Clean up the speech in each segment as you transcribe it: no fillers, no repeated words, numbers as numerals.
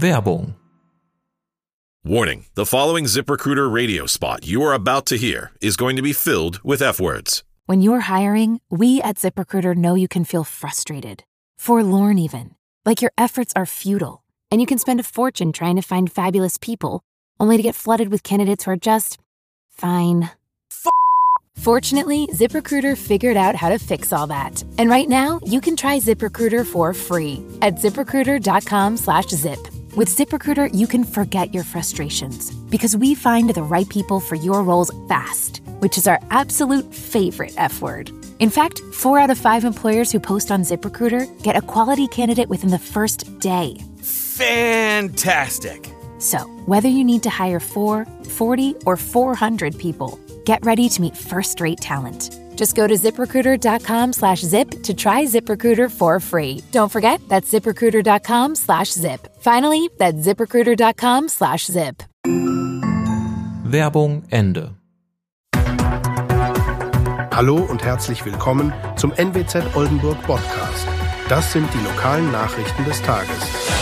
Werbung. Warning, the following ZipRecruiter radio spot you are about to hear is going to be filled with F-words. When you're hiring, we at ZipRecruiter know you can feel frustrated, forlorn even, like your efforts are futile, and you can spend a fortune trying to find fabulous people, only to get flooded with candidates who are just fine. Fortunately, ZipRecruiter figured out how to fix all that. And right now, you can try ZipRecruiter for free at ZipRecruiter.com/zip. With ZipRecruiter, you can forget your frustrations because we find the right people for your roles fast, which is our absolute favorite F word. In fact, 4 out of 5 employers who post on ZipRecruiter get a quality candidate within the first day. Fantastic. So, whether you need to hire 4, 40, or 400 people, get ready to meet first-rate talent. Just go to ZipRecruiter.com/zip to try ZipRecruiter for free. Don't forget, that's ZipRecruiter.com/zip. Finally, that's ZipRecruiter.com/zip. Werbung Ende. Hallo und herzlich willkommen zum NWZ Oldenburg Podcast. Das sind die lokalen Nachrichten des Tages.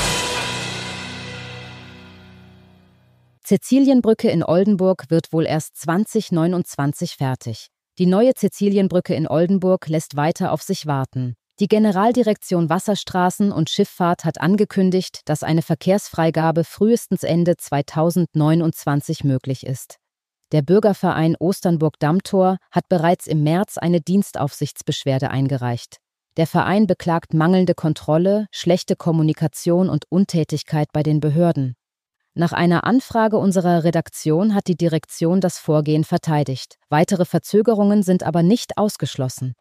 Cäcilienbrücke in Oldenburg wird wohl erst 2029 fertig. Die neue Cäcilienbrücke in Oldenburg lässt weiter auf sich warten. Die Generaldirektion Wasserstraßen und Schifffahrt hat angekündigt, dass eine Verkehrsfreigabe frühestens Ende 2029 möglich ist. Der Bürgerverein Osternburg-Dammtor hat bereits im März eine Dienstaufsichtsbeschwerde eingereicht. Der Verein beklagt mangelnde Kontrolle, schlechte Kommunikation und Untätigkeit bei den Behörden. Nach einer Anfrage unserer Redaktion hat die Direktion das Vorgehen verteidigt. Weitere Verzögerungen sind aber nicht ausgeschlossen.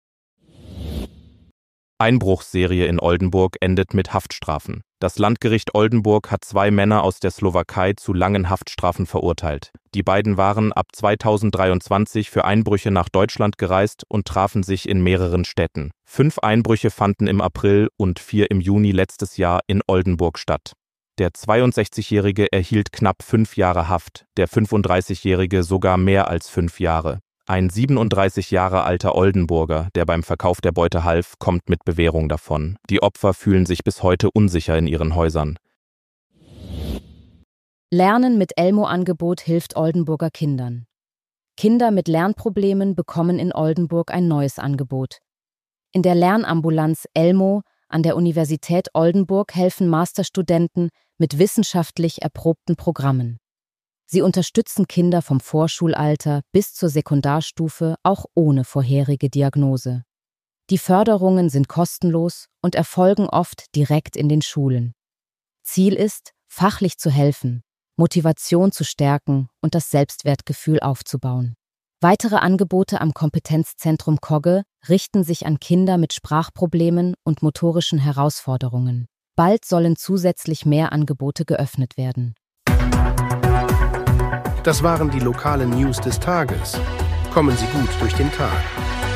Einbruchsserie in Oldenburg endet mit Haftstrafen. Das Landgericht Oldenburg hat 2 Männer aus der Slowakei zu langen Haftstrafen verurteilt. Die beiden waren ab 2023 für Einbrüche nach Deutschland gereist und trafen sich in mehreren Städten. 5 Einbrüche fanden im April und 4 im Juni letztes Jahr in Oldenburg statt. Der 62-Jährige erhielt knapp 5 Jahre Haft, der 35-Jährige sogar mehr als 5 Jahre. Ein 37 Jahre alter Oldenburger, der beim Verkauf der Beute half, kommt mit Bewährung davon. Die Opfer fühlen sich bis heute unsicher in ihren Häusern. Lernen mit Elmo-Angebot hilft Oldenburger Kindern. Kinder mit Lernproblemen bekommen in Oldenburg ein neues Angebot. In der Lernambulanz Elmo an der Universität Oldenburg helfen Masterstudenten mit wissenschaftlich erprobten Programmen. Sie unterstützen Kinder vom Vorschulalter bis zur Sekundarstufe auch ohne vorherige Diagnose. Die Förderungen sind kostenlos und erfolgen oft direkt in den Schulen. Ziel ist, fachlich zu helfen, Motivation zu stärken und das Selbstwertgefühl aufzubauen. Weitere Angebote am Kompetenzzentrum Kogge richten sich an Kinder mit Sprachproblemen und motorischen Herausforderungen. Bald sollen zusätzlich mehr Angebote geöffnet werden. Das waren die lokalen News des Tages. Kommen Sie gut durch den Tag.